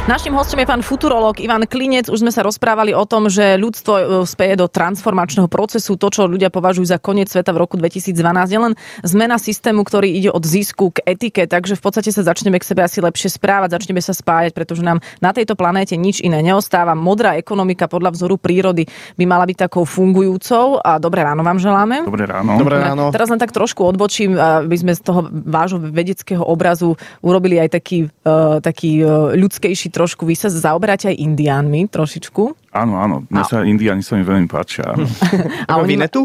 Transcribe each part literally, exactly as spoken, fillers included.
Naším hostom je pán futurológ Ivan Klinec. Už sme sa rozprávali o tom, že ľudstvo speje do transformačného procesu. To, čo ľudia považujú za koniec sveta v roku dvetisícdvanásť, je len zmena systému, ktorý ide od zisku k etike. Takže v podstate sa začneme k sebe asi lepšie správať, začneme sa spájať, pretože nám na tejto planéte nič iné neostáva. Modrá ekonomika podľa vzoru prírody by mala byť takou fungujúcou. A dobré ráno vám želáme. Dobré ráno. Dobré ráno. Teraz len tak trošku odbočím, aby sme z toho vášho vedeckého obrazu urobili aj taký, uh, taký uh, ľudskejší trošku. Vy sa zaoberáte aj indiánmi trošičku? Áno, áno. Mne sa indiáni sa mi veľmi páčia. Áno. A oni Vinetu?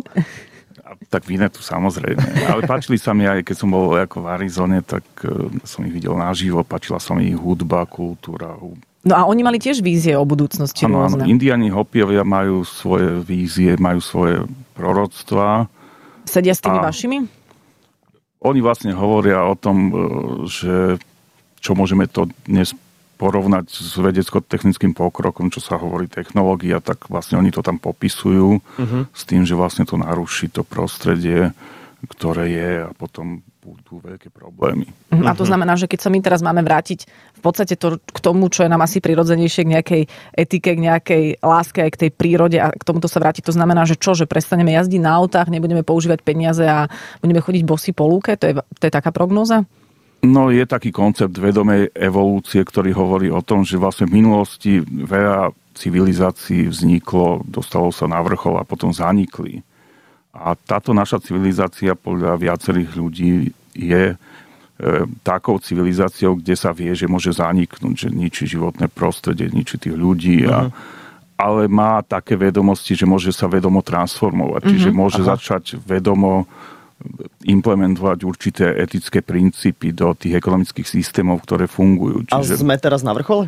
Tak Vinetu samozrejme. Ale páčili sa mi aj, keď som bol ako v Arizone, tak uh, som ich videl naživo. Páčila sa mi ich hudba, kultúra. No a oni mali tiež vízie o budúcnosti áno, rôzne. Áno, Indiáni Hopiovia majú svoje vízie, majú svoje proroctvá. Sedia s tými a vašimi? Oni vlastne hovoria o tom, že čo môžeme to dnes porovnať s vedecko-technickým pokrokom, čo sa hovorí technológia, tak vlastne oni to tam popisujú uh-huh. s tým, že vlastne to naruší to prostredie, ktoré je a potom budú veľké problémy. Uh-huh. A to znamená, že keď sa my teraz máme vrátiť v podstate to, k tomu, čo je nám asi prirodzenejšie, k nejakej etike, k nejakej láske aj k tej prírode a k tomuto sa vrátiť, to znamená, že čo? Že prestaneme jazdiť na autách, nebudeme používať peniaze a budeme chodiť bosí po lúke? To je, to je taká prognóza? No, je taký koncept vedomej evolúcie, ktorý hovorí o tom, že vlastne v minulosti veľa civilizácií vzniklo, dostalo sa na vrchol a potom zanikli. A táto naša civilizácia podľa viacerých ľudí je e, takou civilizáciou, kde sa vie, že môže zaniknúť, že ničí životné prostredie, ničí tých ľudí, a, uh-huh. ale má také vedomosti, že môže sa vedomo transformovať. Uh-huh. Čiže môže Aha. začať vedomo implementovať určité etické princípy do tých ekonomických systémov, ktoré fungujú. Čiže... A sme teraz na vrchole?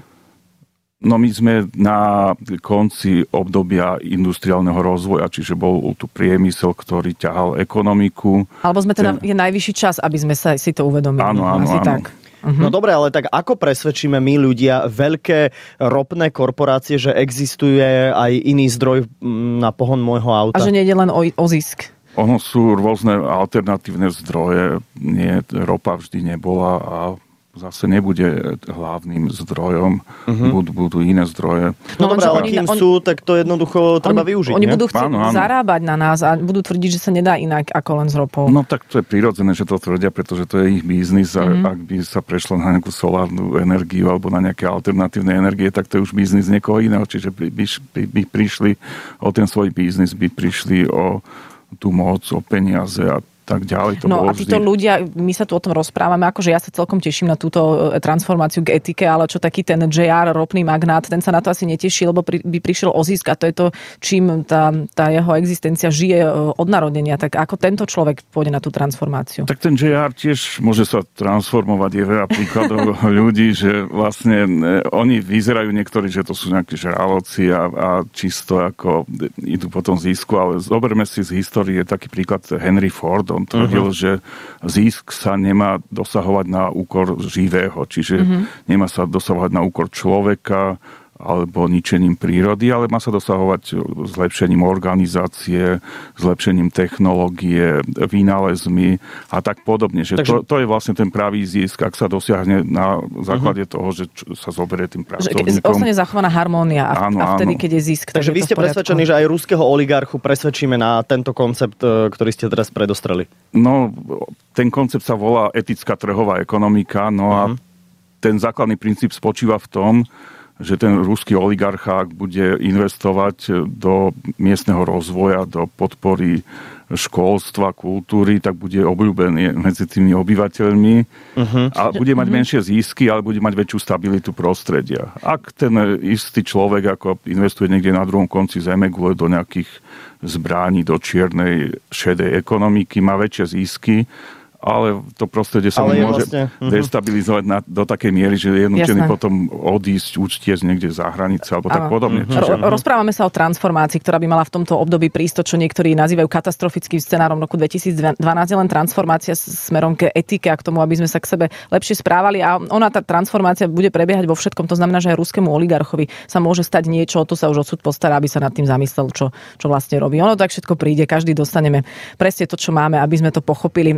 No my sme na konci obdobia industriálneho rozvoja, čiže bol tu priemysel, ktorý ťahal ekonomiku. Alebo sme teda, je najvyšší čas, aby sme sa si to uvedomili. Áno, áno, Asi áno. tak. Uh-huh. No dobre, ale tak ako presvedčíme my ľudia veľké ropné korporácie, že existuje aj iný zdroj na pohon môjho auta? A že nejde len o, o zisk? Ono sú rôzne alternatívne zdroje. Nie, ropa vždy nebola a zase nebude hlavným zdrojom. Uh-huh. Budú, budú iné zdroje. No, no dobre, ale kým on, sú, tak to jednoducho treba oni, využiť. Oni ne? budú chcieť áno, áno. zarábať na nás a budú tvrdiť, že sa nedá inak ako len s ropou. No tak to je prirodzené, že to tvrdia, pretože to je ich biznis a uh-huh. ak by sa prešlo na nejakú solárnu energiu alebo na nejaké alternatívne energie, tak to je už biznis niekoho iného. Čiže by, by, by prišli o ten svoj biznis, by prišli o tú moc, o peniaze a tak ďalej. To no a títo vždy. ľudia, my sa tu o tom rozprávame, akože ja sa celkom teším na túto transformáciu k etike, ale čo taký ten džé er, ropný magnát, ten sa na to asi neteší, lebo pri, by prišiel o zisk a to je to, čím tá, tá jeho existencia žije od narodenia. Tak ako tento človek pôjde na tú transformáciu? Tak ten džé er tiež môže sa transformovať. Je veľa príkladov ľudí, že vlastne oni vyzerajú niektorí, že to sú nejakí žraloci a, a čisto ako idú po tom zisku, ale zoberme si z histórie taký príklad Henry Ford. On tvrdil, uh-huh. že zisk sa nemá dosahovať na úkor živého, čiže uh-huh. nemá sa dosahovať na úkor človeka alebo ničením prírody, ale má sa dosahovať zlepšením organizácie, zlepšením technológie, vynálezmi a tak podobne. Že Takže... to, to je vlastne ten pravý zisk, ak sa dosiahne na základe uh-huh. toho, že sa zoberie tým pracovníkom. Ostane zachovaná harmónia a, áno, a vtedy, áno. keď je zisk. Takže vy ste presvedčení, že aj ruského oligarchu presvedčíme na tento koncept, ktorý ste teraz predostreli? No, ten koncept sa volá etická trhová ekonomika, no uh-huh. a ten základný princíp spočíva v tom, že ten ruský oligarchák bude investovať do miestneho rozvoja, do podpory školstva, kultúry, tak bude obľúbený medzi tými obyvateľmi uh-huh. a bude mať uh-huh. menšie zisky, ale bude mať väčšiu stabilitu prostredia. Ak ten istý človek ako investuje niekde na druhom konci zemegule do nejakých zbraní, do čiernej, šedej ekonomiky, má väčšie zisky, ale to prostredie sa ale môže vlastne, uh-huh. destabilizovať na, do takej miery, že je nutený potom odísť, utiecť niekde za hranice alebo tak podobne. Uh-huh. Čiže... Rozprávame sa o transformácii, ktorá by mala v tomto období prísť, to, čo niektorí nazývajú katastrofickým scenárom roku dvetisícdvanásť, je len transformácia smerom k etike a k tomu, aby sme sa k sebe lepšie správali a ona, tá transformácia bude prebiehať vo všetkom. To znamená, že aj ruskému oligarchovi sa môže stať niečo, to sa už odsud postará, aby sa nad tým zamyslel, čo, čo vlastne robí. Ono tak všetko príde, každý dostaneme presne to, čo máme, aby sme to pochopili. A ďalšia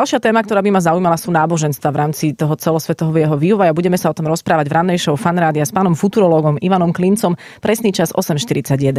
Ďalšia téma, ktorá by ma zaujímala, sú náboženstva v rámci toho celosvetového vývoja. Budeme sa o tom rozprávať v rannej show Fan Rádia s pánom futurológom Ivanom Klincom. Presný čas osem štyridsaťjeden.